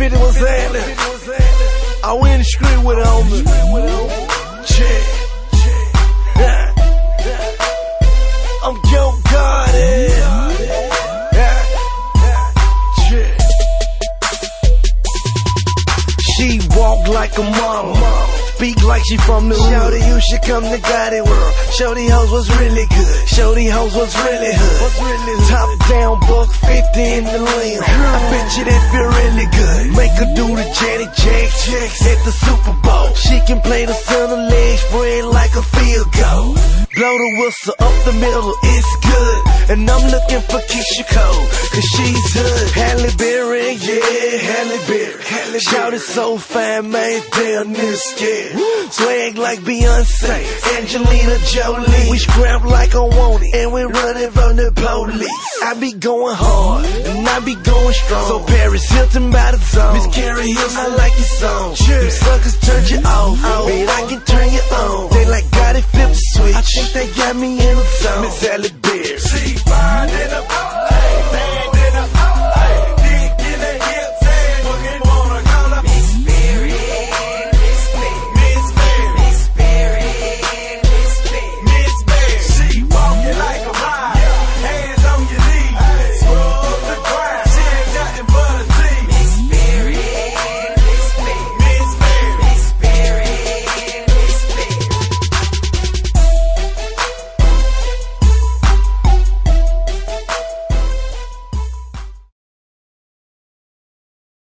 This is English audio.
50 was happening. I went in the street with it on me. Check. I'm Yo Gotti. She walk like a mama, speak like she from the hood. Shorty, you should come to Gotti World. Shorty hoes was really good. Shorty hoes was really hood. Top down, $150 in the limb. I bet you that feel really good. Make her do the Janet Jacks at the Super Bowl. She can play the center leg spread like a field goal. Blow the whistle up the middle, it's good. And I'm looking for Keisha Cole, cause she's hood. Halle Berry, yeah, Halle Berry. Shout it so fine, man, damn near scared. Swag like Beyonce, Angelina Jolie. We scrap like I want it, and we running from the police. I be going hard, and I be going strong. So Paris Hilton by the zone. Miss Carrie Hills, I like your song. Them suckers turned you off, but I can turn you on. They like got it, flip the switch. I think they got me in the zone. Miss Halle Berry.